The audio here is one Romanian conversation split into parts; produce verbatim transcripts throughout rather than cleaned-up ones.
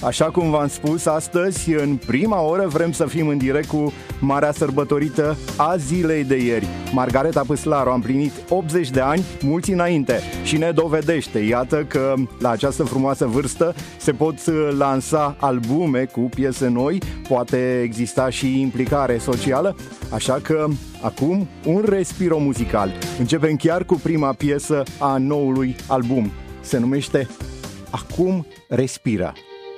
Așa cum v-am spus, astăzi, în prima oră, vrem să fim în direct cu marea sărbătorită a zilei de ieri. Margareta Păslaru a împlinit optzeci de ani, mulți înainte, și ne dovedește, iată, că la această frumoasă vârstă se pot lansa albume cu piese noi, poate exista și implicare socială, așa că acum un respiro muzical. Începem chiar cu prima piesă a noului album. Se numește Acum Respiră.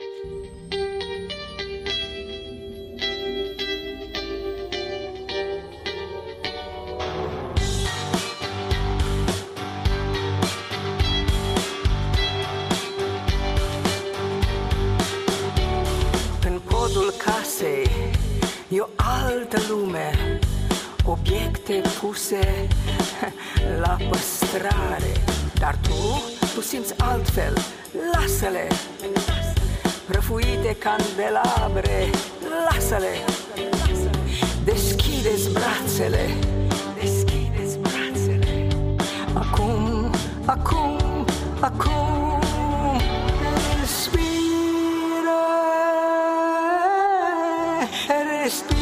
În podul casei e o altă lume, obiecte puse la păstrare, dar tu, tu simți altfel, lasă-le. Prăfuite candelabre, lasă-le. Deschideți brațele, deschideți brațele. Acum, acum, acum, respiră, respiră.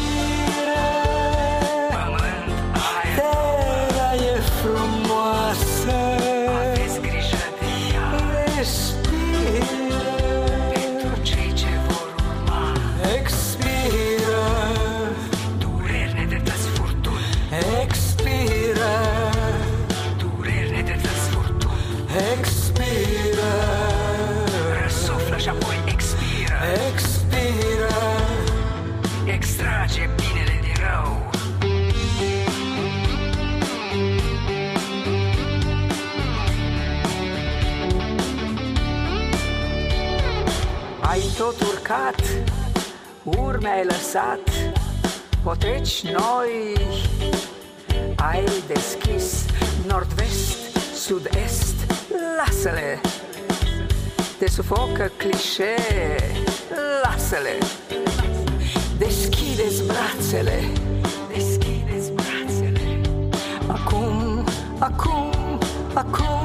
Tot urcat, urme ai lăsat, poteci noi ai deschis, nord-vest, sud-est, lasă-le. Te sufocă clișee, lasă-le. Deschideți brațele, deschideți brațele. Acum, acum, acum.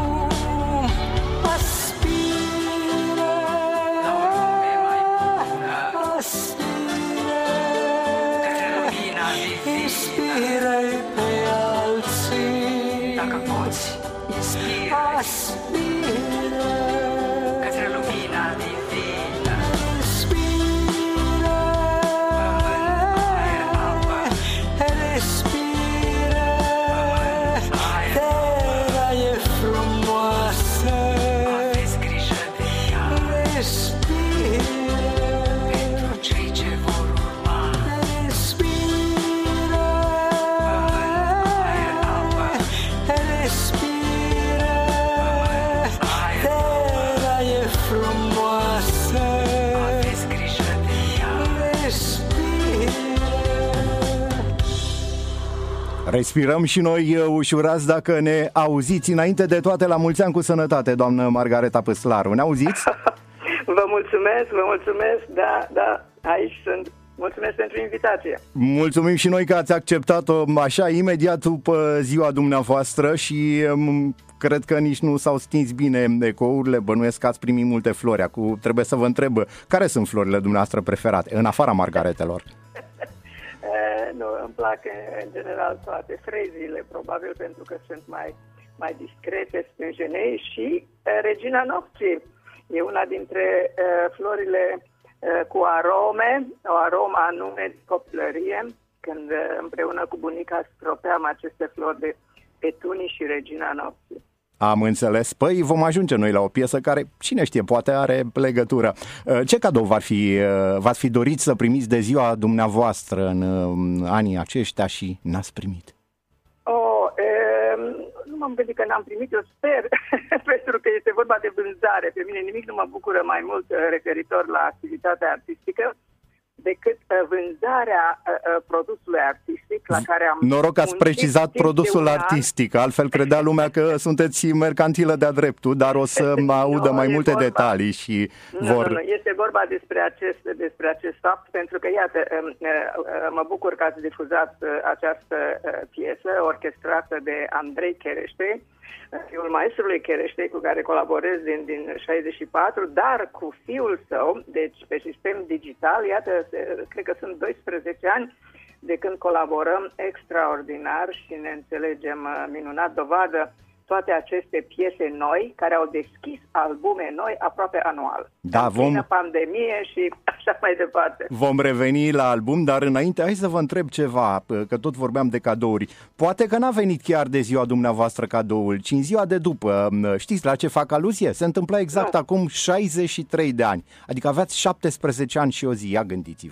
Inspiră-i pe alții. Dacă poți, inspiră. Aspiră către lumina divină. Inspiră. Aer, apă. Respiră. Terra e frumoasă. Aveți grijă de ea. Respiră. Pentru cei ce vor urma. Respirăm și noi ușurați dacă ne auziți. Înainte de toate, la mulți ani cu sănătate, doamnă Margareta Păslaru. Ne auziți? Vă mulțumesc, vă mulțumesc, da, da, aici sunt. Mulțumesc pentru invitație. Mulțumim și noi că ați acceptat-o așa imediat după ziua dumneavoastră și um, cred că nici nu s-au stins bine ecourile, bănuiesc că ați primit multe flori. Acum trebuie să vă întreb, care sunt florile dumneavoastră preferate, în afara margaretelor? Nu, îmi plac în general toate frezile, probabil pentru că sunt mai, mai discrete, stânjenei, și regina nopții e una dintre uh, florile uh, cu arome, o aromă anume de copilărie, când uh, împreună cu bunica stropeam aceste flori de petunii și regina nopții. Am înțeles. Păi vom ajunge noi la o piesă care, cine știe, poate are legătură. Ce cadou v-ar fi, v-ați fi dorit să primiți de ziua dumneavoastră în anii aceștia și n-ați primit? Oh, e, nu m-am gândit că n-am primit, eu sper, pentru că este vorba de vânzare. Pe mine nimic nu mă bucură mai mult referitor la activitatea artistică decât uh, vânzarea uh, produsului artistic la care am... Noroc că ați precizat produsul artistic, altfel credea lumea că sunteți mercantilă de-a dreptul, dar o să mă audă no, mai multe vorba. detalii și nu, vor... Nu, nu, este vorba despre acest, despre acest fapt, pentru că, iată, mă bucur că ați difuzat această piesă orchestrată de Andrei Chereștei, fiul maestrului Chereștei, cu care colaborez din, din șaizeci și patru, dar cu fiul său, deci pe sistem digital, iată, cred că sunt doisprezece ani de când colaborăm extraordinar și ne înțelegem minunat, dovadă toate aceste piese noi care au deschis albume noi aproape anual. Da, vom... pandemie și așa mai departe. Vom reveni la album, dar înainte hai să vă întreb ceva, că tot vorbeam de cadouri. Poate că n-a venit chiar de ziua dumneavoastră cadoul, ci în ziua de după. Știți la ce fac aluzie? Se întâmpla exact nu. acum șaizeci și trei de ani. Adică aveați șaptesprezece ani și o zi, ia gândiți-vă.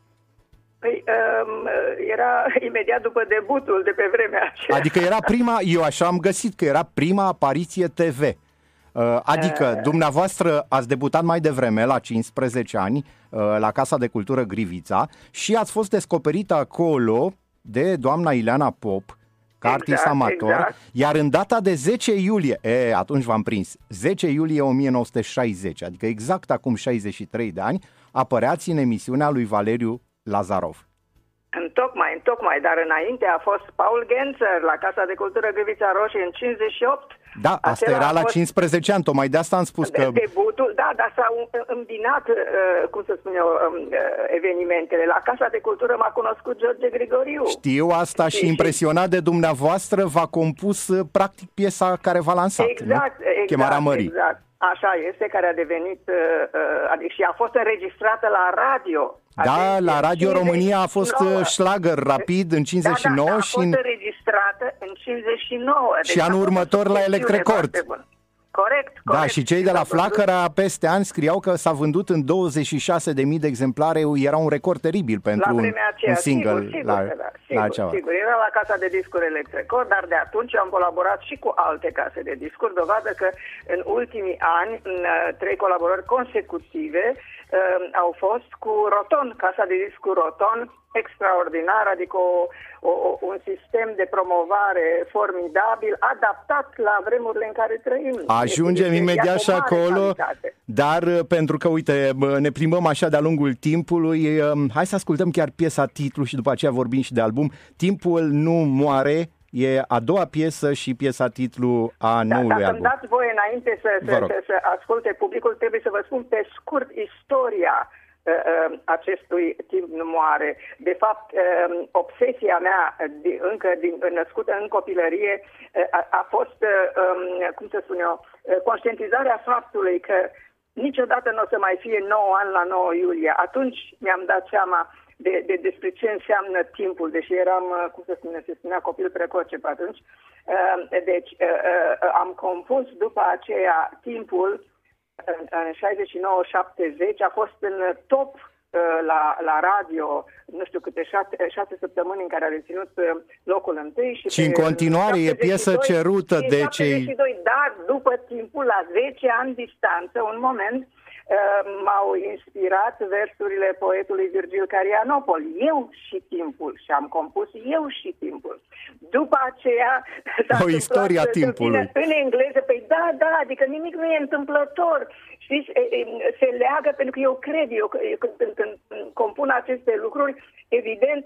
Păi, um, era imediat după debutul de pe vremea aceea. Adică era prima, eu așa am găsit că era prima apariție T V. Uh, adică uh. dumneavoastră ați debutat mai devreme, la cincisprezece ani, uh, la Casa de Cultură Grivița și ați fost descoperită acolo de doamna Ileana Pop, ca exact, artist amator, exact. Iar în data de zece iulie, e, atunci v-am prins, zece iulie o mie nouă sute șaizeci, adică exact acum șaizeci și trei de ani, apăreați în emisiunea lui Valeriu Lazarov. Întocmai, întocmai, dar înainte a fost Paul Genzer la Casa de Cultură Grivița Roșie în cincizeci și opt. Da, asta Acela era la fost... cincisprezece ani, tocmai de asta am spus de, că... Debutul, da, dar s-au îmbinat, uh, cum să spun eu, uh, evenimentele. La Casa de Cultură m-a cunoscut George Grigoriu. Știu asta și, și impresionat de dumneavoastră v-a compus practic piesa care v-a lansat, exact, nu? Exact, Chemarea Mării. Exact. Așa este, care a devenit, uh, adică și a fost înregistrată la radio. Da, la Radio România a fost șlagăr rapid în cincizeci și nouă. Da, da, da, și a fost înregistrată în cincizeci și nouă. Și deci anul următor la Electrecord. Corect, corect. Da, și cei de la Flacăra peste ani scriau că s-a vândut în douăzeci și șase de mii de exemplare, era un record teribil pentru un, aceea, un single. Sigur, sigur, la, da, sigur, la sigur, era la Casa de Discuri Electrecord, dar de atunci am colaborat și cu alte case de discuri, dovadă că în ultimii ani, în trei colaborări consecutive, au fost cu Roton, Casa de Discuri Roton, extraordinar, adică o, o, un sistem de promovare formidabil, adaptat la vremurile în care trăim. Ajungem este, imediat și acolo, calitate. Dar pentru că, uite, ne plimbăm așa de-a lungul timpului, hai să ascultăm chiar piesa titlu și după aceea vorbim și de album. Timpul nu moare, e a doua piesă și piesa titlu a da, noului album. Dacă îmi dați voie înainte să, să, să, să asculte publicul, trebuie să vă spun pe scurt istoria acestui timp nu moare. De fapt, obsesia mea, încă din, născută în copilărie, a, a fost, cum să spun eu, conștientizarea faptului că niciodată nu o să mai fie nouă ani la nouă iulie. Atunci mi-am dat seama de, de, despre ce înseamnă timpul, deși eram, cum să spune, se spunea copil precoce pe atunci. Deci, am compus după aceea timpul în șaizeci și nouă șaptezeci, a fost în top la, la radio, nu știu câte șase, șase săptămâni în care a reținut locul întâi. Și, și în continuare e piesă cerută de cei... Dar după timpul, la zece ani distanță, un moment, m-au inspirat versurile poetului Virgil Carianopol, Eu și timpul, și am compus Eu și timpul. După aceea o istoria timpului. În engleză, păi da, da, adică nimic nu e întâmplător. Știți, se leagă, pentru că eu cred, eu când, când compun aceste lucruri, evident,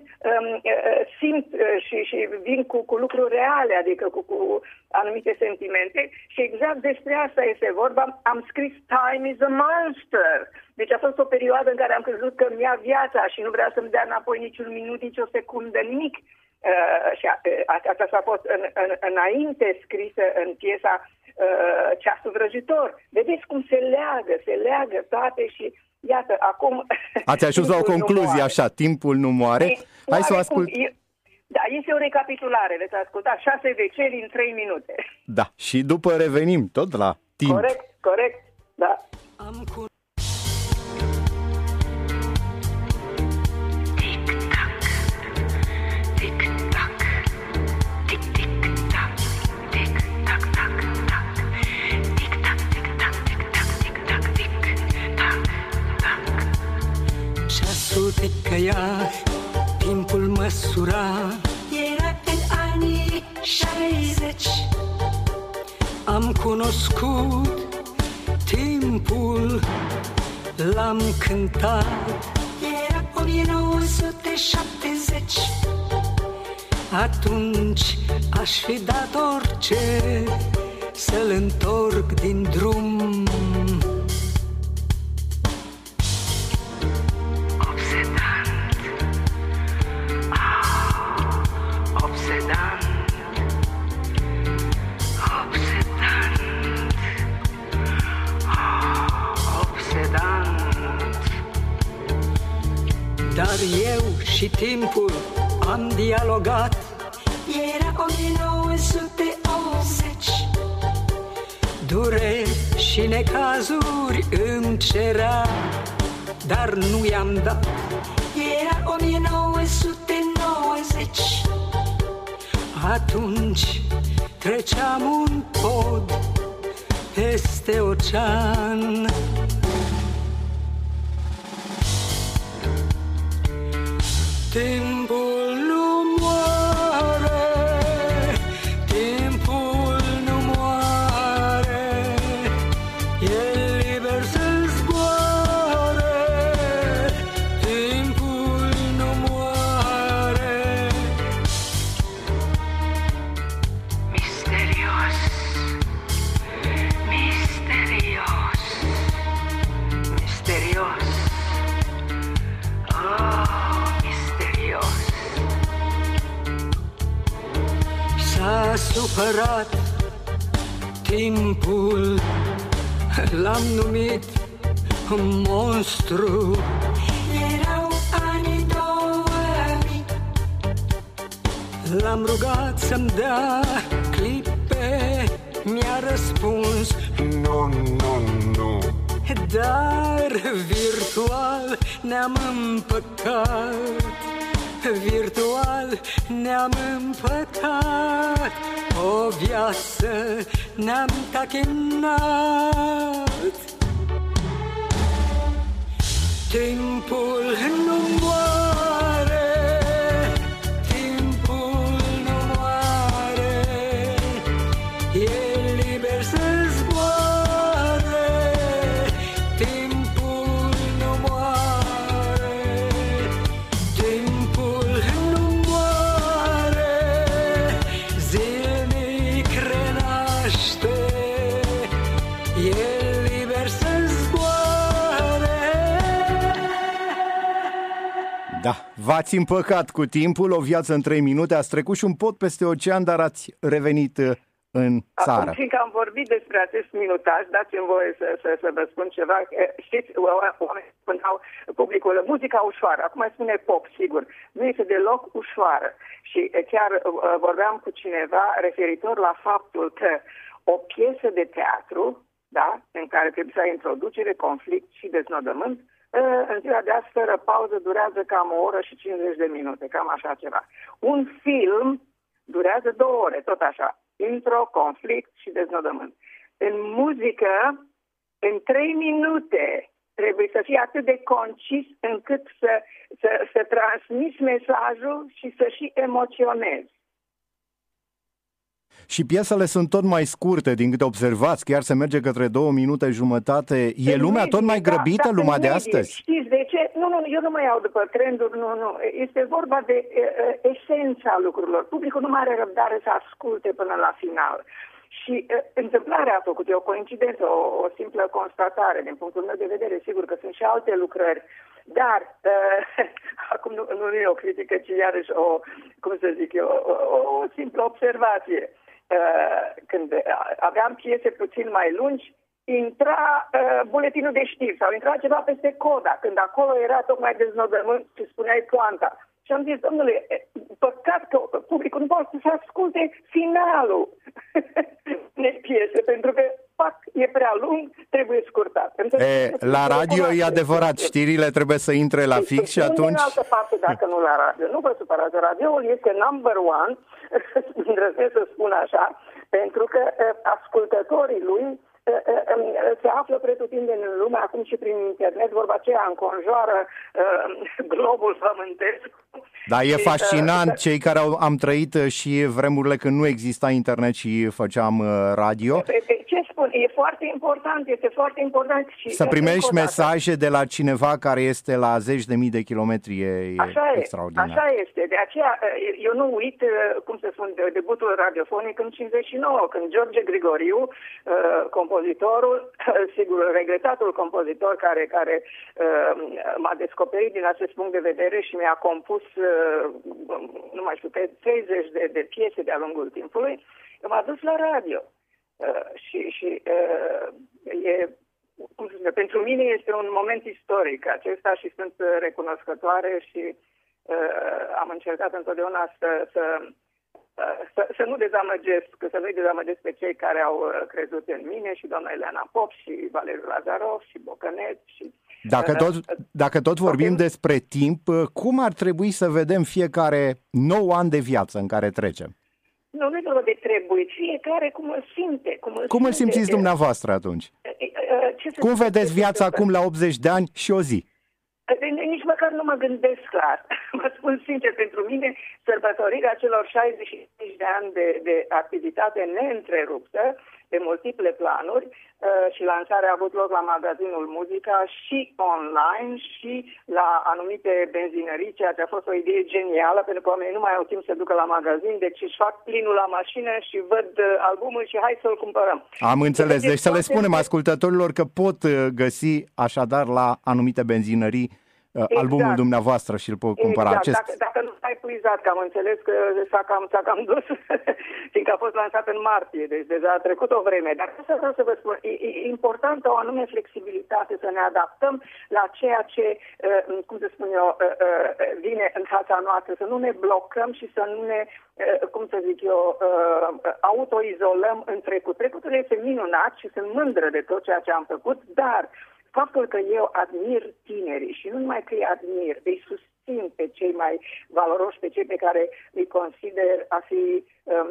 simt și, și vin cu, cu lucruri reale, adică cu, cu anumite sentimente și exact despre asta este vorba. Am scris Time is a Monster. Deci a fost o perioadă în care am crezut că îmi ia viața și nu vrea să-mi dea înapoi niciun minut, nici o secundă, nimic. Uh, și asta a fost în, în, înainte scrisă în piesa uh, Ceasul Vrăjitor. Vedeți cum se leagă, se leagă toate și iată, acum... Ați ajuns la o concluzie așa, timpul nu moare. Ei, Hai să o ascult. E, da, este o recapitulare, veți asculta șase veceri în trei minute. Da, și după revenim tot la timp. Corect, corect, da. Am cu... Just sute căia, timpul măsura. Era în anii șaizeci. Am cunoscut timpul, l-am cântat. Era o mie nouă sute șaptezeci. Atunci aș fi dat orice să-l întorc din drum. Obsedant, ah, obsedant, obsedant, ah, obsedant. Dar eu și timpul am dialogat. Era o mie nouă sute optzeci. Dureri și necazuri îmi cerea, dar nu i-am dat. Era o mie nouă sute nouăzeci. Atunci treceam un pod peste ocean. Timpul nu moare, timpul nu moare, e liber să zboare, timpul nu moare. Misterios, misterios, misterios. S-a supărat timpul, l-am numit un monstru. Erau anii două mii. L-am rugat să-mi dea clipe, mi-a răspuns nu, nu, nu. Dar virtual ne-am împăcat, virtual ne-am împăcat, o viață ne-am tachinat. Timpul nu moare, timpul nu moare, e liber să zboare, timpul nu moare, timpul nu moare, zilnic renaște, e liber să zboare. Da, v-ați împăcat cu timpul, o viață în trei minute, ați trecut și un pod peste ocean, dar ați revenit în țară. Acum, fiindcă am vorbit despre acest minutaj, dați-mi voie să, să, să vă spun ceva. Știți, oamenii spuneau, publicul, muzica ușoară, acum îi spune pop, sigur, nu este deloc ușoară. Și chiar vorbeam cu cineva referitor la faptul că o piesă de teatru, da, în care trebuie să ai introducere, conflict și deznodământ, în ziua de azi, fără pauză, durează cam o oră și cincizeci de minute, cam așa ceva. Un film durează două ore, tot așa. Intro, conflict și deznodământ. În muzică, în trei minute, trebuie să fii atât de concis încât să, să, să transmiți mesajul și să și emoționezi. Și piesele sunt tot mai scurte, din câte observați, chiar se merge către două minute jumătate. E În lumea medie, tot mai grăbită, da, lumea da, de medie. astăzi? Știți de ce? Nu, nu, eu nu mă iau după trenduri, nu, nu. Este vorba de uh, esența lucrurilor. Publicul nu mai are răbdare să asculte până la final. Și uh, întâmplarea a făcut, e o coincidență, o, o simplă constatare. Din punctul meu de vedere, sigur că sunt și alte lucrări. Dar, uh, acum nu, nu e o critică, ci iarăși o, cum să zic eu, o, o, o simplă observație. Uh, când aveam piese puțin mai lungi, intra uh, buletinul de știri sau intra ceva peste coda, când acolo era tocmai deznodământ și spuneai poanta. Și am zis, domnule, păcat că publicul nu poate să asculte finalul de piese, pentru că fac, e prea lung, trebuie scurtat. E, la radio e adevărat, știrile trebuie să intre la fix și atunci... În altă parte, dacă nu la radio. Nu vă supărați, radioul este number one, îndrăznesc să spun așa, pentru că ascultătorii lui se află pretutindeni în lume, acum și prin internet, vorba aceea înconjoară globul pământesc. Da, e fascinant, cei care au, am trăit și vremurile când nu exista internet și făceam radio. Ce spun? E foarte important, este foarte important. Și să primești mesaje de la cineva care este la zeci de mii de kilometri e așa extraordinar. E, așa este. De aceea, eu nu uit, cum se spune, debutul radiofonic în cincizeci și nouă, când George Grigoriu, compozitorul, sigur, regretatul compozitor care, care m-a descoperit din acest punct de vedere și mi-a compus, nu mai știu, treizeci de, de piese de-a lungul timpului, m-a dus la radio. Uh, și și uh, e, cum să spune, pentru mine este un moment istoric acesta și sunt recunoscătoare și uh, am încercat întotdeauna să, să, uh, să, să nu dezamăgesc, să nu-i dezamăgesc pe cei care au crezut în mine, și doamna Eleana Pop și Valeriu Lazarov și Bocănet. Și, dacă, tot, dacă tot vorbim okay. despre timp, cum ar trebui să vedem fiecare nou an de viață în care trecem? Nu, nu e vorba de trebui, fiecare cum îl simte. Cum îl, cum îl simte. simțiți dumneavoastră atunci? Ce cum vedeți viața acum la optzeci de ani și o zi? Nici măcar nu mă gândesc clar. Mă spun sincer, pentru mine sărbătorirea celor șaizeci și cinci de ani de, de activitate neîntreruptă, pe multiple planuri, uh, și lansarea a avut loc la magazinul Muzica și online și la anumite benzinării, ceea ce a fost o idee genială, pentru că oamenii nu mai au timp să ducă la magazin, deci își fac plinul la mașină și văd uh, albumul și hai să-l cumpărăm. Am înțeles, deci, deci să le spunem ascultătorilor că pot găsi așadar la anumite benzinării exact. albumul dumneavoastră și îl pot cumpăra. Exact. Acest... Dacă, dacă nu ai puizat, că am înțeles că s-a cam, s-a cam dus, fiindcă a fost lansat în martie, deci deja a trecut o vreme. Dar asta vreau să vă spun, e, e importantă o anume flexibilitate, să ne adaptăm la ceea ce, cum să spun eu, vine în fața noastră, să nu ne blocăm și să nu ne, cum să zic eu, autoizolăm în trecut. Trecutul este minunat și sunt mândră de tot ceea ce am făcut, dar faptul că eu admir tinerii și nu numai că îi admir, îi susțin pe cei mai valoroși, pe cei pe care îi consider a fi um,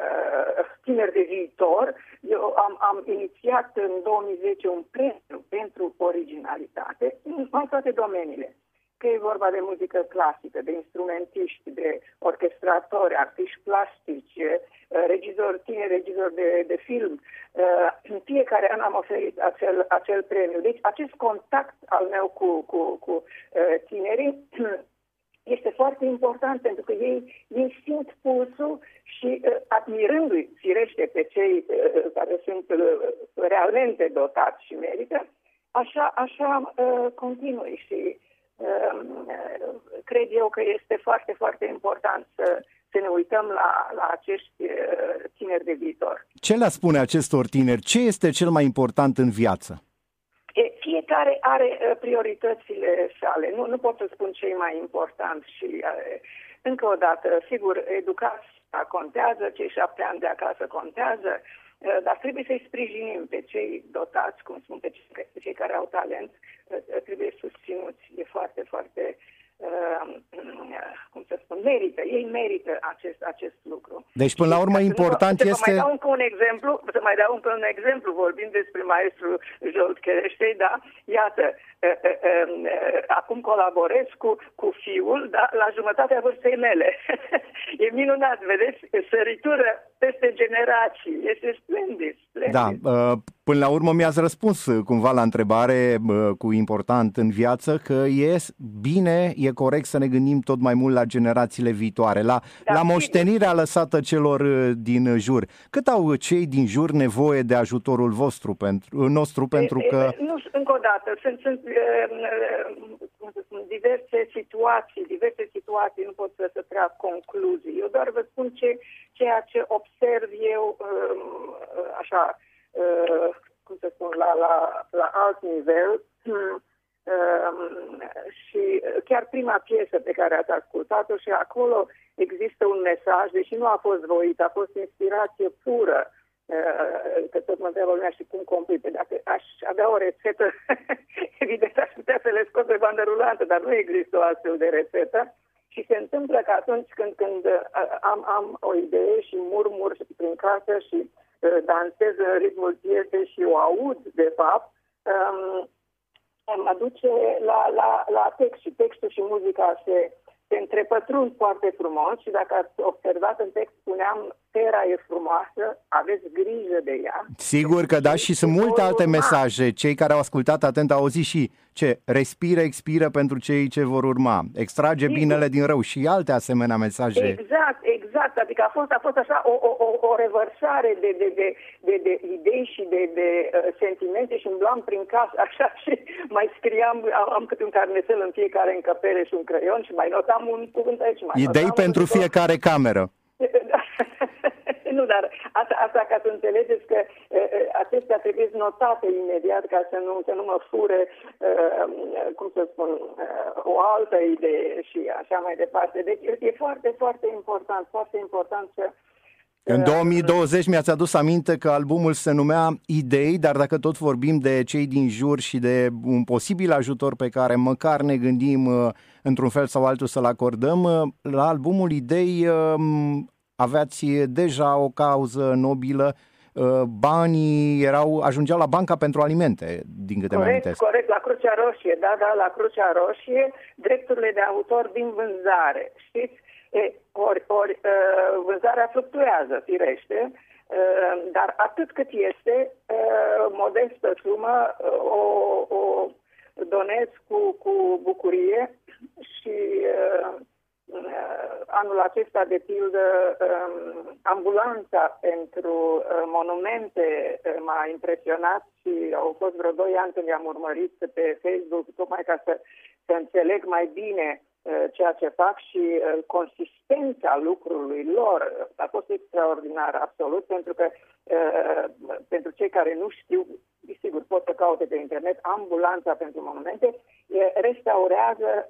tineri de viitor, eu am, am inițiat în două mii zece un premiu pentru originalitate în toate domeniile. Că e vorba de muzică clasică, de instrumentiști, de orchestratori, artiști plastici, regizori, tineri regizori de, de film. Fiecare an am oferit acel, acel premiu. Deci acest contact al meu cu, cu, cu tinerii este foarte important, pentru că ei, ei simt pulsul și admirându-i firește pe cei care sunt realmente dotați și merită, așa, așa continui și cred eu că este foarte, foarte important să, să ne uităm la, la acești tineri de viitor. Ce le spune acestor tineri? Ce este cel mai important în viață? E, fiecare are prioritățile sale. Nu, nu pot să spun ce e mai important și încă o dată, sigur, educația contează, cei șapte ani de acasă contează, dar trebuie să-i sprijinim pe cei dotați, cum spun, pe cei, pe cei care au talent, trebuie susținuți. E foarte, foarte, uh, cum să spun, merită, ei merită acest, acest lucru. Deci, până la urmă, și important nu, este... Să mai dau încă un exemplu, să mai dau încă un exemplu, vorbind despre maestru Zsolt Kereștei, da, iată, uh, uh, uh, acum colaborez cu, cu fiul, da, la jumătatea vârstei mele. E minunat, vedeți, săritură peste generații, este splendid, splendid. Da, până la urmă mi-ați răspuns cumva la întrebare cu important în viață, că e bine, e corect să ne gândim tot mai mult la generațiile viitoare, la, da, la moștenirea lăsată celor din jur. Cât au cei din jur nevoie de ajutorul vostru, pentru, nostru, pentru e, că... Nu, încă o dată, sunt, sunt cum să spun, diverse situații, diverse situații, nu pot să, să trag concluzii. Eu doar vă spun ce, ceea ce observ eu, așa, cum să spun, la, la, la alt nivel. Și chiar prima piesă pe care ați ascultat-o, și acolo există un mesaj, deși nu a fost voit, a fost inspirație pură. Că tot mă întreabă lumea și cum compui. Dacă aș avea o rețetă, evident aș putea să le scot pe bandă rulantă, dar nu există o astfel de rețetă. Și se întâmplă că atunci când, când am, am o idee și murmur prin casă și dansez în ritmul piesei și o aud, de fapt, um, mă duce la, la, la text și textul și muzica se, se întrepătrund foarte frumos și dacă ați observat în text spuneam Terra e frumoasă, aveți grijă de ea. Sigur că da, și sunt multe alte mesaje. Cei care au ascultat atent au auzit și ce respiră, expiră pentru cei ce vor urma. Extrage Sigur. binele din rău și alte asemenea mesaje. Exact, exact. Adică a fost, a fost așa o, o, o revărsare de, de, de, de, de idei și de, de uh, sentimente și îmblam prin casă așa și mai scriam, am, am câte un carnețel în fiecare încăpere și un creion și mai notam un cuvânt aici. Mai Idei pentru un fiecare cameră. Nu, dar asta, asta ca să înțelegeți că uh, acestea trebuie notate imediat ca să nu, să nu mă fure, uh, cum să spun, uh, o altă idee și așa mai departe. Deci e foarte, foarte important, foarte important să... În două mii douăzeci mi-ați adus aminte că albumul se numea Idei, dar dacă tot vorbim de cei din jur și de un posibil ajutor pe care măcar ne gândim uh, într-un fel sau altul să-l acordăm, uh, la albumul Idei uh, aveați deja o cauză nobilă, banii erau, ajungeau la Banca pentru Alimente, din câte corect, mi-amintesc. Corect, la Crucea Roșie, da, da, la Crucea Roșie, drepturile de autor din vânzare, știți? E, ori, ori vânzarea fluctuează, firește, dar atât cât este, modestă sumă, o, o donez cu, cu bucurie și... Anul acesta, de pildă, ambulanța pentru monumente m-a impresionat și au fost vreo doi ani când i-am urmărit pe Facebook, tocmai ca să, să înțeleg mai bine ceea ce fac și consistența lucrului lor. A fost extraordinar, absolut, pentru că pentru cei care nu știu, sigur, pot să caute pe internet, ambulanța pentru monumente restaurează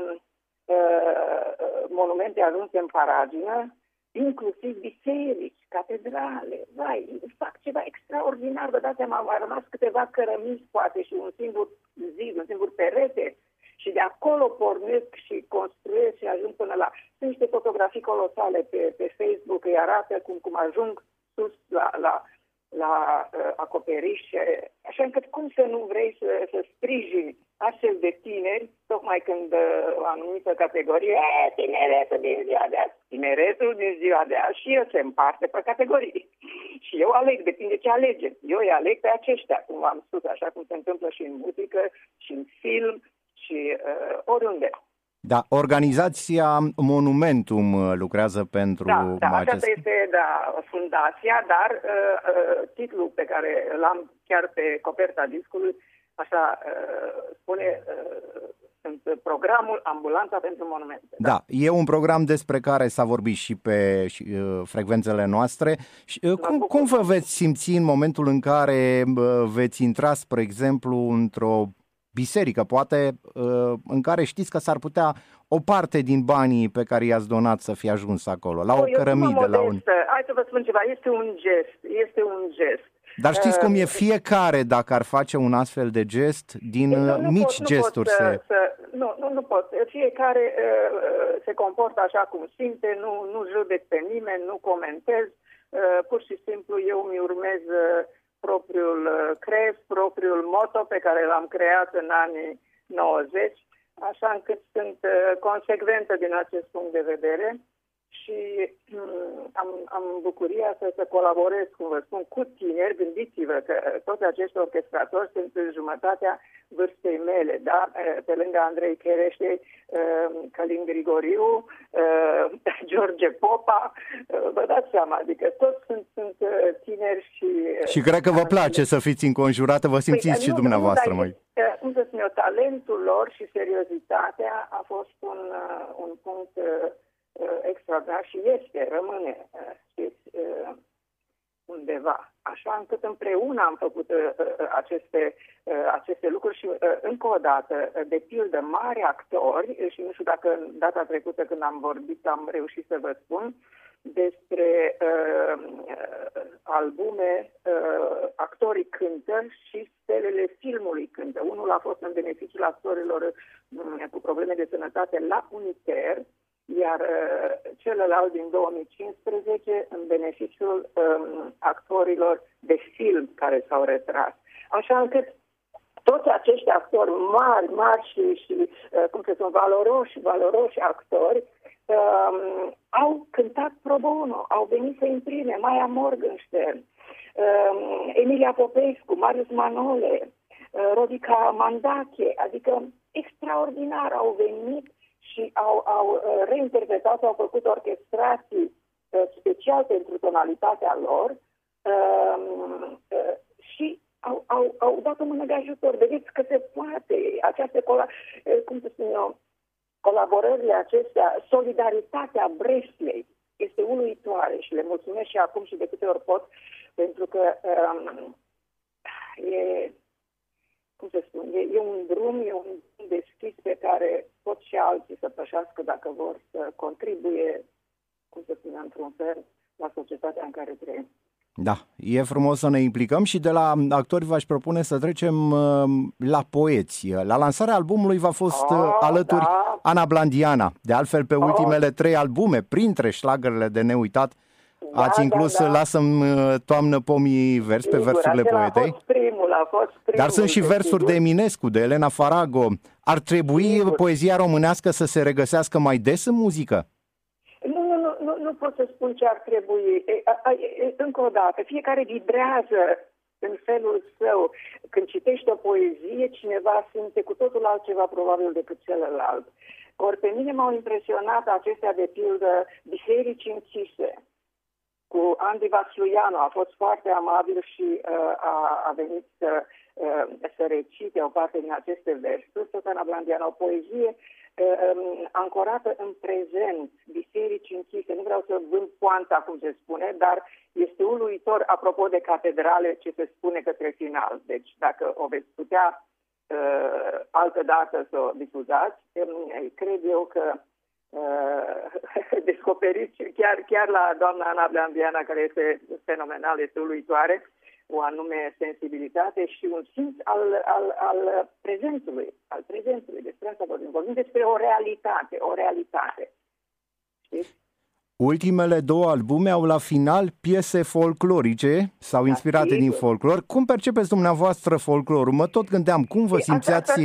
monumente ajunse în paragină, inclusiv biserici, catedrale, vai, fac ceva extraordinar, vă dați seama, au rămas câteva cărămizi, poate, și un singur zid, un singur perete, și de acolo pornesc și construiesc și ajung până la... Sunt niște fotografii colosale pe, pe Facebook, îi arată cum, cum ajung sus la, la, la uh, acoperiș, așa încât cum să nu vrei să, să sprijini astfel de tineri, tocmai când uh, o anumită categorie, e, tineretul din ziua de azi, tineretul din ziua de azi, și eu se împarte pe categorii. Și eu aleg, depinde ce alegem. Eu îi aleg pe aceștia, cum am spus, așa cum se întâmplă și în muzică, și în film, și uh, oriunde. Da, organizația Monumentum lucrează pentru da, da, acest... aceasta este, da, fundația, dar uh, uh, titlul pe care l-am chiar pe coperta discului, așa uh, spune, uh, sunt programul Ambulanța pentru Monumente. Da, da, e un program despre care s-a vorbit și pe și, uh, frecvențele noastre. Și, uh, cum, cum vă veți simți în momentul în care uh, veți intra, spre exemplu, într-o biserică, poate, în care știți că s-ar putea o parte din banii pe care i-ați donat să fie ajuns acolo, la o, o cărămidă, la un... Hai să vă spun ceva, este un gest, este un gest. Dar știți cum e, fiecare, dacă ar face un astfel de gest, din nu, nu mici pot, gesturi nu pot se... Să, nu, nu, nu pot. Fiecare uh, se comportă așa cum simte, nu, nu judec pe nimeni, nu comentez, uh, pur și simplu eu mi urmez... Uh, propriul crez, propriul motto pe care l-am creat în anii nouăzeci, așa încât sunt consecventă din acest punct de vedere și am, am bucuria să, să colaborez, cum vă spun, cu tineri. Gândiți-vă că toți acești orchestratori sunt în jumătatea vârstei mele, da? Pe lângă Andrei Cherește, Călin Grigoriu, George Popa, vă dați seama, adică toți sunt, sunt tineri și... Și cred că vă place să fiți înconjurată, vă simțiți păi, și nu, dumneavoastră, mai. Cum să spun eu, talentul lor și seriozitatea a fost un, un punct extraordinar și este, rămâne, știți, undeva. Așa încât împreună am făcut aceste, aceste lucruri și încă o dată, de pildă, mari actori, și nu știu dacă data trecută când am vorbit am reușit să vă spun, despre uh, albume, uh, actorii cântă și stelele filmului cântă. Unul a fost în beneficiul actorilor uh, cu probleme de sănătate la Uniter, iar uh, celălalt din două mii cincisprezece în beneficiul um, actorilor de film care s-au retras. Așa încât toți acești actori mari, mari și, și uh, cum se spun, valoroși, valoroși actori um, au cântat pro bono, au venit să imprime Maia Morgenstern, um, Emilia Popescu, Marius Manole, uh, Rodica Mandache, adică extraordinar au venit și au, au reinterpretat, au făcut orchestrații uh, special pentru tonalitatea lor uh, uh, și au, au, au dat o mână de ajutor. Vedeți că se poate. Această, cum să spun eu, colaborările acestea, solidaritatea Breslei este uluitoare și le mulțumesc și acum și de câte ori pot, pentru că um, e, cum să spun, e, e un drum, e un drum deschis pe care pot și alții să pășească dacă vor să contribuie, cum să spun, într-un fel, la societatea în care trăim. Da, e frumos să ne implicăm și de la actori v-aș propune să trecem uh, la poeți. La lansarea albumului v-a fost uh, alături da. Ana Blandiana. De altfel, pe ultimele trei albume, printre șlagările de neuitat, da, ați inclus da, da. Lasă-mi toamnă pomii vers pe versurile poetei. A fost primul, a fost primul. Dar sunt și versuri de Eminescu, de Elena Farago. Ar trebui sigur. Poezia românească să se regăsească mai des în muzică? Nu, nu, nu, nu, nu pot să spun ce ar trebui. E, a, a, e, încă o dată, fiecare vibrează în felul său. Când citești o poezie, cineva simte cu totul altceva probabil decât celălalt. Ori pe mine m-au impresionat acestea, de pildă, Biserici închise. Cu Andy Vasluianu, a fost foarte amabil și uh, a, a venit să, uh, să recite o parte din aceste versuri. Tot Ana Blandiana, o poezie uh, ancorată în prezent, biserici închise. Nu vreau să vând poanta, cum se spune, dar este uluitor, apropo de catedrale, ce se spune către final. Deci, dacă o veți putea uh, altă dată să o difuzați, um, cred eu că Uh, descoperiți chiar, chiar la doamna Ana Blandiana, care este fenomenal, este uluitoare, o anume sensibilitate și un simț al, al, al prezentului, al prezentului. Despre asta vorbim. Vorbim despre o realitate, o realitate. Știți? Ultimele două albume au la final piese folclorice sau inspirate din folclor. Cum percepeți dumneavoastră folclorul? Mă tot gândeam, cum vă simțeați?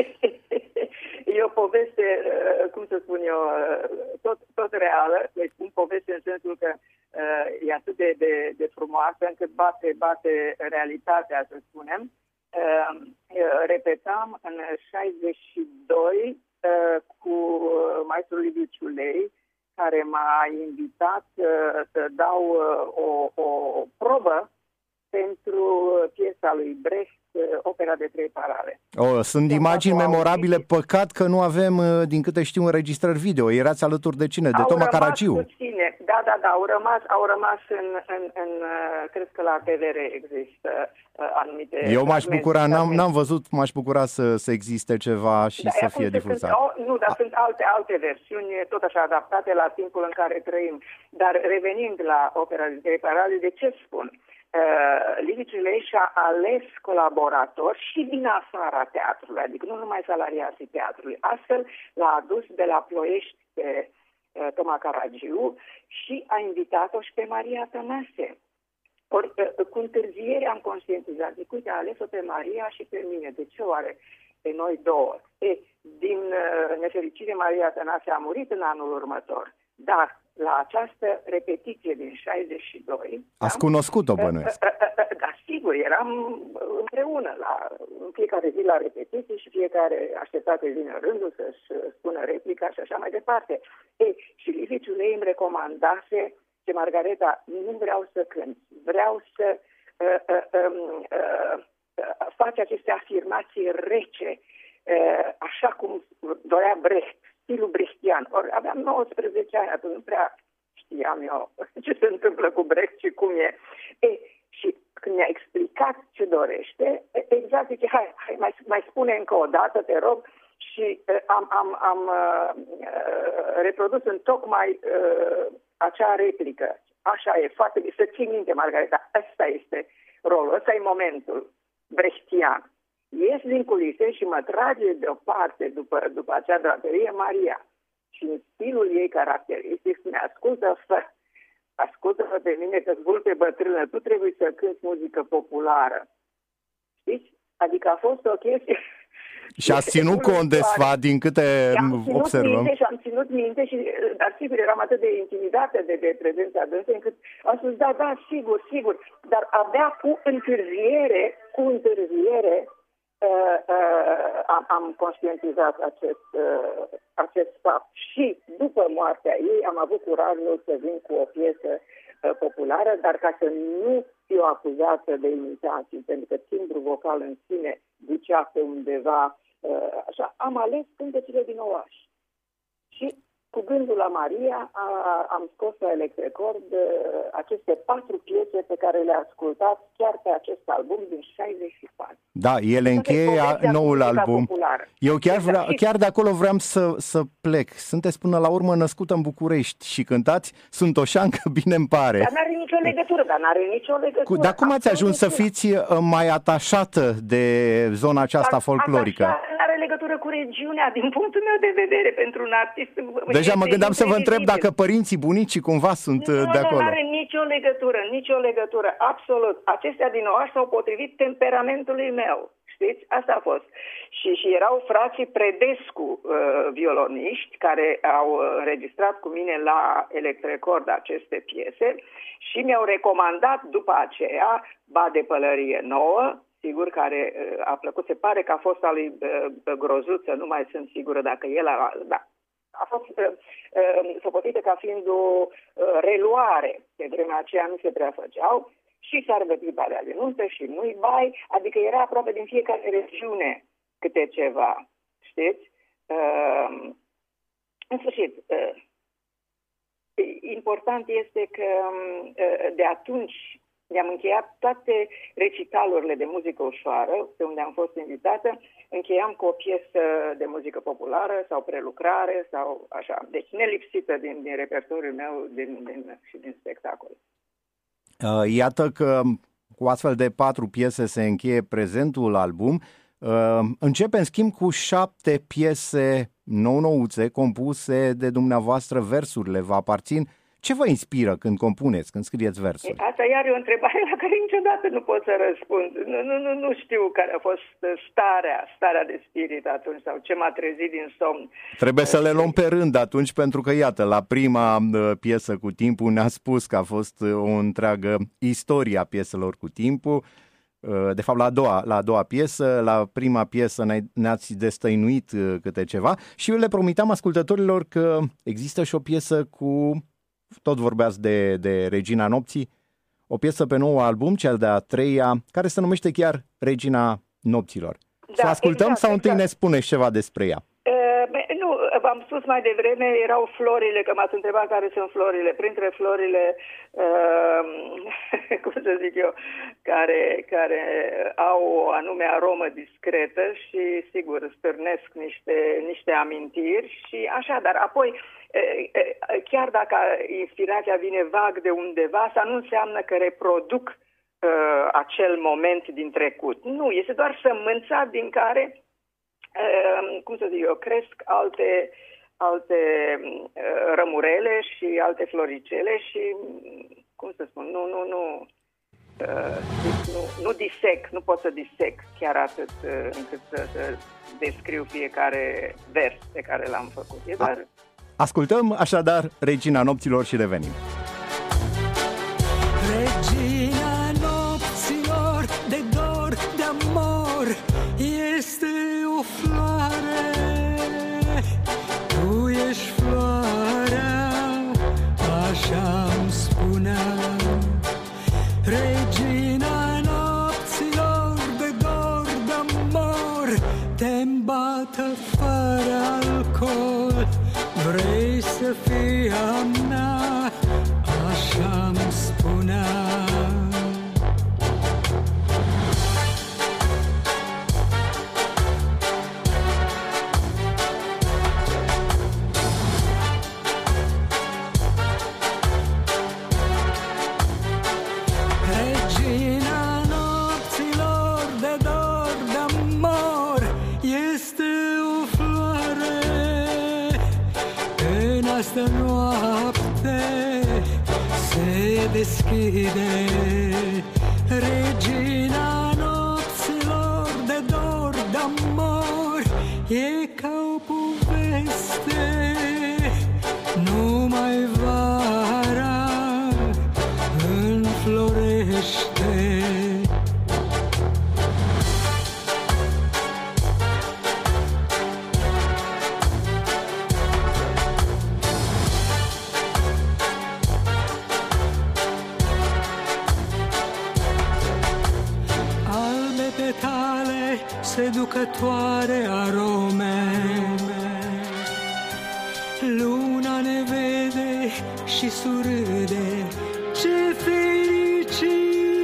E o poveste, cum să spun eu, tot, tot reală. Deci spun poveste în sensul că uh, e atât de, de, de frumoasă încât bate, bate realitatea, să spunem. Uh, repetam în șaizeci și doi uh, cu maestrul Liviu Ciulei, care m-a invitat uh, să dau uh, o, o probă pentru piesa lui Brecht, Opera de trei parale. Oh, sunt imagini memorabile, păcat că nu avem, din câte știu, înregistrări video. Erați alături de cine? De au Toma Caragiu. Puține. Da, da, da, au rămas, au rămas în, în, în, cred că la T V R există uh, anumite... Eu m-aș bucura, n-am, n-am văzut, m-aș bucura să, să existe ceva și da, să fie difuzat. Sunt, nu, dar A. sunt alte, alte versiuni, tot așa adaptate la timpul în care trăim. Dar revenind la Opera de trei parale, de ce spun? Uh, Liviu Ciulei și-a ales colaboratori și din afara teatrului, adică nu numai salariații teatrului. Astfel l-a adus de la Ploiești pe uh, Toma Caragiu și a invitat-o și pe Maria Tănase. Ori, uh, cu întârziere am conștientizat, zic, uite, a ales-o pe Maria și pe mine. De ce oare pe noi două? E, din uh, nefericire, Maria Tănase a murit în anul următor, dar la această repetiție din șaizeci și doi... Ați cunoscut-o, bănuiesc. Da, sigur, eram împreună la, în fiecare zi la repetiții și fiecare aștepta să vină rândul să-și spună replica și așa mai departe. Ei, și Liviu Ciulei îmi recomandase că, Margareta, nu vreau să cânt, vreau să uh, uh, uh, uh, faci aceste afirmații rece, uh, așa cum dorea Brecht, stilul brechtian. Ori aveam nouăsprezece ani, atunci nu prea știam eu ce se întâmplă cu Brecht și cum e. E și când mi-a explicat ce dorește, exact zice, hai, hai mai, mai spune încă o dată, te rog, și uh, am, am, am uh, reprodus în tocmai uh, acea replică. Așa e, foarte bine. Să ții minte, Margareta, ăsta este rolul, ăsta e momentul brechtian. Ies din culise și mă trage deoparte după, după acea draperie Maria. și în stilul ei caracteristic spune, ascultă, ascultă pe mine că-ți vulpe bătrână, tu trebuie să cânti muzică populară. Știți? Adică a fost o chestie... Și ați ținut cont de sfat din câte observăm. Minte și am ținut minte, și, dar sigur eram atât de intimidată de, de prezența dânsă, încât am spus, da, da, sigur, sigur, dar abia cu întârziere, cu întârziere, uh, uh, am, am conștientizat acest, uh, acest fapt. Și după moartea ei am avut curajul să vin cu o piesă uh, populară, dar ca să nu fiu acuzată de imitații, pentru că timbrul vocal în sine ducea pe undeva, uh, așa, am ales cântecele din oraș. Și cu gândul la Maria a, am scos la Electrecord uh, aceste patru piese pe care le-a ascultat chiar pe acest album din șaizeci și patru. Da, ele încheie noul album. Populară. Eu chiar, vrea, chiar de acolo vreau să, să plec. Sunteți până la urmă născută în București și cântați Suntoșancă, bine îmi pare. Dar n-are nicio legătură, dar n-are nicio legătură. Cu, dar cum ați ajuns să fiți mai atașată de zona aceasta dar, folclorică? Atașat n-are legătură cu regiunea, din punctul meu de vedere, pentru un artist. Deja mă gândeam să vă întreb dacă părinții, bunicii cumva sunt nu, de acolo. Nu, are nicio legătură, nicio legătură, absolut. Acestea din oraș s-au potrivit temperamentului meu, știți? Asta a fost. Și, și erau frații Predescu, uh, violoniști, care au înregistrat cu mine la Electrecord aceste piese și mi-au recomandat după aceea Ba de pălărie nouă, sigur, care uh, a plăcut, se pare că a fost al lui uh, Grozuță, nu mai sunt sigură dacă el a... Da. A fost uh, uh, socotită ca fiind o uh, reluare. Pe vremea aceea nu se prea făceau. Și Sarbătii Balea de Nuntă și Nu-i Bai, adică era aproape din fiecare regiune câte ceva, știți? Uh, în sfârșit, uh, important este că uh, de atunci ne-am încheiat toate recitalurile de muzică ușoară, pe unde am fost invitată, încheiam cu o piesă de muzică populară sau prelucrare sau așa. Deci nelipsită din, din repertoriul meu din, din, și din spectacol. Iată că cu astfel de patru piese se încheie prezentul album. Începe în schimb cu șapte piese nou-nouțe compuse de dumneavoastră, versurile vă aparțin. Ce vă inspiră când compuneți, când scrieți versuri? Asta iar e o întrebare la care niciodată nu pot să răspund. Nu, nu, nu, nu știu care a fost starea, starea de spirit atunci sau ce m-a trezit din somn. Trebuie să le luăm pe rând atunci, pentru că, iată, la prima piesă Cu timpul ne-a spus că a fost o întreagă istorie a pieselor Cu timpul. De fapt, la a doua, la a doua piesă, la prima piesă ne-ați destăinuit câte ceva și eu le promiteam ascultătorilor că există și o piesă cu... Tot vorbeați de, de Regina Nopții, o piesă pe nou album, cel de-a treia, care se numește chiar Regina Nopților. Da, să ascultăm exact, sau întâi exact. Ne spuneți ceva despre ea? Uh, nu, v-am spus mai devreme, erau florile, că m-ați întrebat care sunt florile. Printre florile, uh, cum să zic eu, care, care au o anume aromă discretă și, sigur, stârnesc niște, niște amintiri și așa, dar apoi... Chiar dacă inspirația vine vag de undeva, asta nu înseamnă că reproduc uh, acel moment din trecut. Nu, este doar sămânța din care, uh, cum să zic eu, cresc alte, alte uh, rămurele și alte floricele și, cum să spun, nu, nu, nu, uh, nu, nu disec, nu pot să disec chiar atât uh, încât să, să descriu fiecare vers pe care l-am făcut. E doar... Ascultăm așadar Regina Nopților și revenim. Regina nopților, de dor, de amor, este o floare. Tu ești floarea, așa-mi spunea. Regina nopților, de dor, de amor, te-mi bată fără alcool. Vrei să fii a mea, așa-mi spunea. Regina nopților, de dor, de amor, este o floare. astă noapte se deschide regina nopților de dor, de-amor. E ca o poveste, numai vara înflorește. Seducătoare arome, luna ne vede și surâde, ce fericire!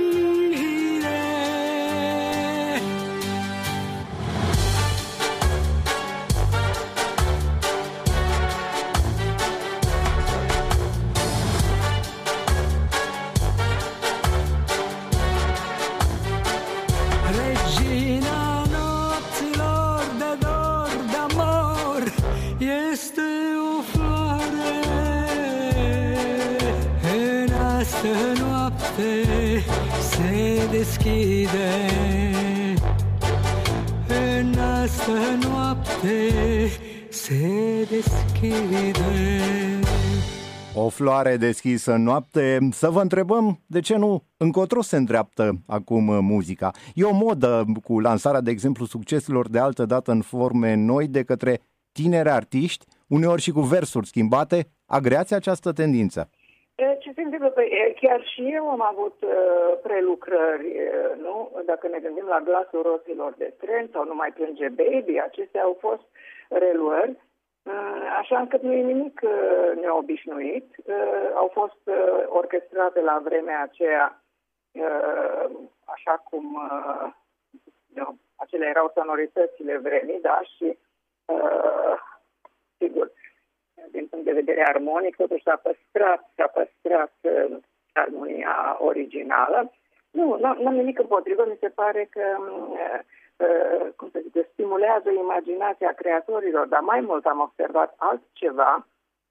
Se deschide în astă noapte, se deschide. O floare deschisă în noapte. Să vă întrebăm, de ce nu, încotro se îndreaptă acum muzica? E o modă cu lansarea, de exemplu, succeselor de altă dată în forme noi de către tineri artiști, uneori și cu versuri schimbate. Agreați această tendință? Ce se întâmplă? Păi, chiar și eu am avut uh, prelucrări, uh, nu? Dacă ne gândim la Glasul roților de tren sau Nu mai plânge baby, acestea au fost reluări, uh, așa încât nu e nimic uh, neobișnuit. Uh, au fost uh, orchestrate la vremea aceea, uh, așa cum uh, nu, acelea erau sonoritățile vremii, da, și uh, sigur, din punct de vedere armonic, totuși s-a păstrat, s-a păstrat uh, armonia originală. Nu, n-am nimic împotrivă, mi se pare că, uh, uh, cum să zic, stimulează imaginația creatorilor, dar mai mult am observat altceva,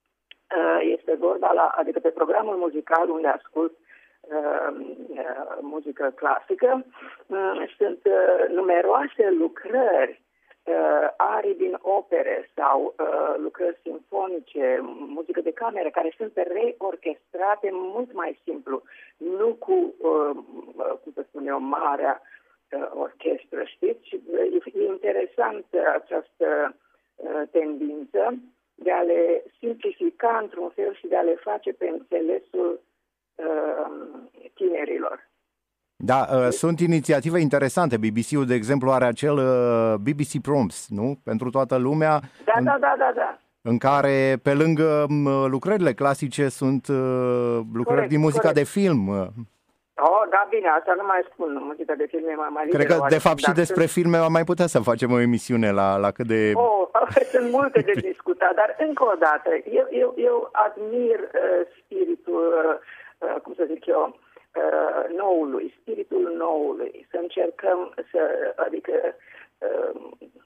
uh, este vorba la, adică pe programul muzical unde ascult uh, uh, muzică clasică, uh, sunt uh, numeroase lucrări, Uh, arii din opere sau uh, lucrări simfonice, muzică de cameră, care sunt reorchestrate mult mai simplu, nu cu, uh, cum să spun eu, marea uh, orchestră, știți? Și uh, e interesant această uh, tendință de a le simplifica într-un fel și de a le face pe înțelesul uh, tinerilor. Da, uh, sunt inițiative interesante. B B C-ul, de exemplu, are acel uh, B B C Prompts, nu? Pentru toată lumea. Da, în, da, da, da, da. În care, pe lângă uh, lucrările clasice, sunt uh, lucrări corect, din muzica corect. de film. Oh, da, bine, asta nu mai spun. Muzica de film e mai mai Cred că, de fapt, și despre sunt... filme am mai putea să facem o emisiune la, la cât de... Oh, sunt multe de discutat, dar încă o dată, eu, eu, eu admir uh, spiritul, uh, cum să zic eu, Uh, noului, spiritul noului, să încercăm să, adică uh,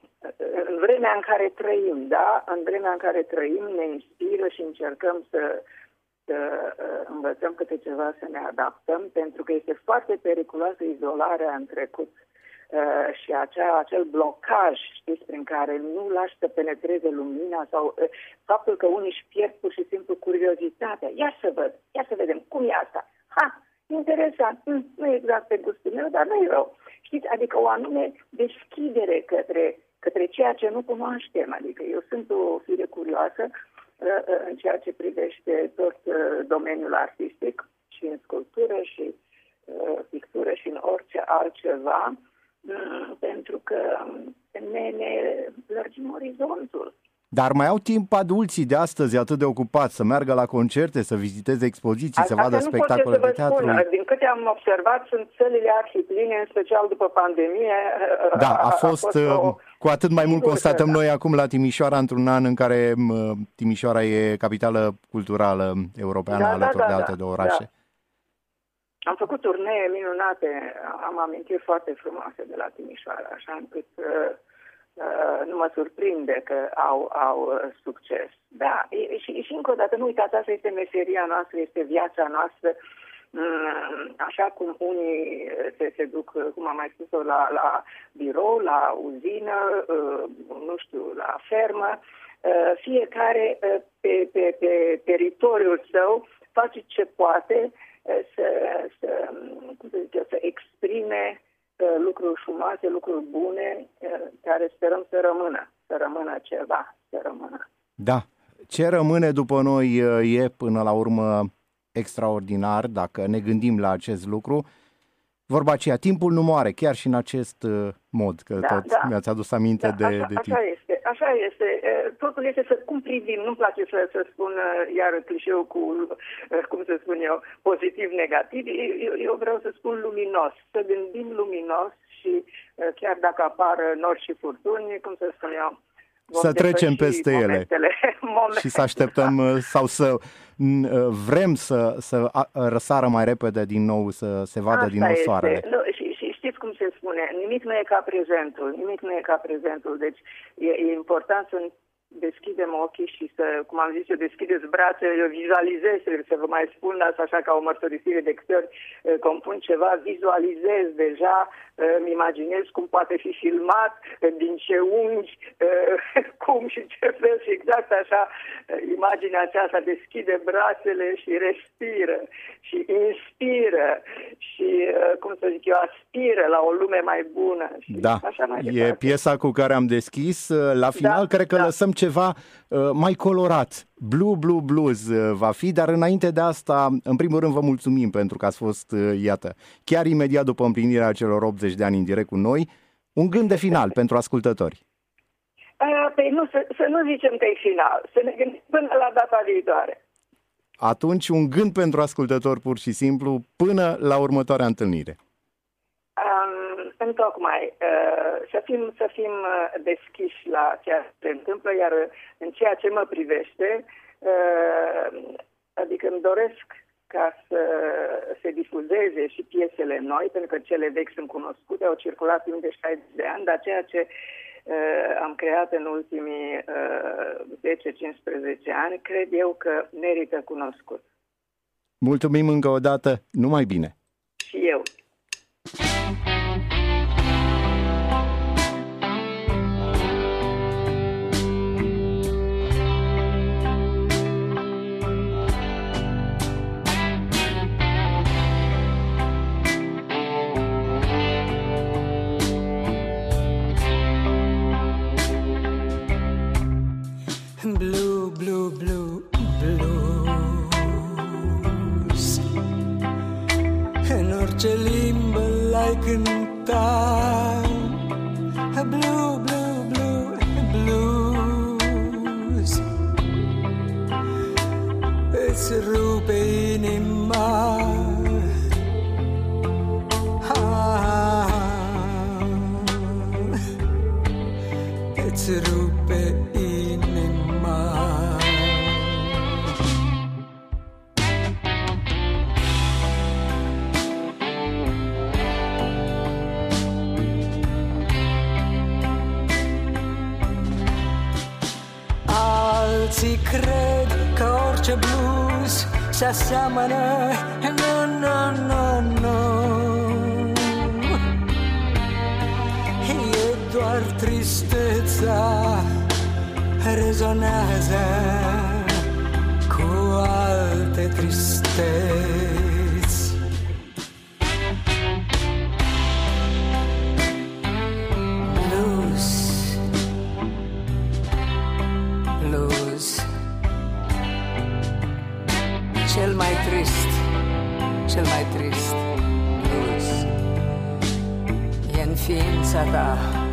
în vremea în care trăim, da, în vremea în care trăim ne inspiră și încercăm să, să uh, învățăm câte ceva, să ne adaptăm, pentru că este foarte periculoasă izolarea în trecut uh, și acea, acel blocaj, știți, prin care nu lași să penetreze lumina sau uh, faptul că unii își pierd pur și simplu curiozitatea. Ia să văd, ia să vedem, cum e asta? Ha! Interesant, nu e exact pe gustul meu, dar nu e rău. Știți, adică o anume deschidere către, către ceea ce nu cunoaștem. Adică eu sunt o fire curioasă în ceea ce privește tot domeniul artistic și în sculptură și pictură și în orice altceva, pentru că ne, ne lărgim orizontul. Dar mai au timp adulții de astăzi atât de ocupați să meargă la concerte, să viziteze expoziții, Asta să vadă spectacole de teatru? Spun. Din câte am observat, sunt sălile arhipline, în special după pandemie. Da, a, a fost, a fost o... cu atât mai mult constatăm noi acum la Timișoara, într-un an în care Timișoara e capitală culturală europeană, da, alături da, da, de alte da, două orașe. Da. Am făcut turnee minunate, am amintiri foarte frumoase de la Timișoara, așa încât... nu mă surprinde că au, au succes. Da, și, și încă o dată, nu uitați, asta este meseria noastră, este viața noastră. Așa cum unii se, se duc, cum am mai spus-o, la, la birou, la uzină, nu știu, la fermă, fiecare pe, pe, pe teritoriul său face ce poate să, să, cum să zic eu, să exprime lucruri frumoase, lucruri bune, care sperăm să rămână, să rămână ceva, să rămână. Da, ce rămâne după noi e până la urmă extraordinar, dacă ne gândim la acest lucru. Vorba aceea, timpul nu moare, chiar și în acest mod, că da, tot da. mi-ați adus aminte da, de, așa, de timp. Așa este, așa este. Totul este să cum privim, nu-mi place să, să spun iar clișeul cu, cum să spun eu, pozitiv-negativ. Eu, eu vreau să spun luminos, să gândim luminos și chiar dacă apar nori și furtuni, cum să spun eu, să trecem peste ele momente. Și să așteptăm da. sau să vrem să, să răsară mai repede din nou, să se vadă Asta din nou este. soarele. Nu, și, și știți cum se spune, nimic nu e ca prezentul, nimic nu e ca prezentul, deci e, e important să deschidem ochii și să, cum am zis eu, deschideți brațele, eu visualizez, să vă mai spun asta așa ca o mărturisire de câte ori compun ceva, vizualizez deja, îmi imaginez cum poate fi filmat, din ce unghi, cum și ce fel și exact așa, imaginea aceasta deschide brațele și respiră și inspiră și, cum să zic eu, aspiră la o lume mai bună. Și da, așa mai e departe. piesa cu care am deschis, la final da, cred că da. lăsăm ceva mai colorat. Blue, Blue Blues va fi, dar înainte de asta, în primul rând vă mulțumim pentru că ați fost, iată, chiar imediat după împlinirea celor optzeci de ani în direct cu noi, un gând de final pentru ascultători. A, păi nu, să, să nu zicem că e final, să ne gândim până la data viitoare. Atunci un gând pentru ascultători pur și simplu până la următoarea întâlnire. Um, întocmai, uh, să fim, să fim deschiși la ceea ce se întâmplă, iar în ceea ce mă privește, uh, adică îmi doresc ca să se difuzeze și piesele noi, pentru că cele vechi sunt cunoscute, au circulat timp de șaizeci de ani, dar ceea ce uh, am creat în ultimii uh, zece cincisprezece ani, cred eu că merită cunoscut. Mulțumim încă o dată, numai bine! Și eu! Blue, blue, blue, blues. În orice limbă l-ai cântat. Blue, blue, blue, blues. Îți rupe inima. Ah, îți rupe inima. Alții cred că orice blues se aseamănă. Nu, nu, nu, nu. E doar tristețea rezonează cu alte tristeți. Blues, blues, cel mai trist, cel mai trist blues e în ființa ta.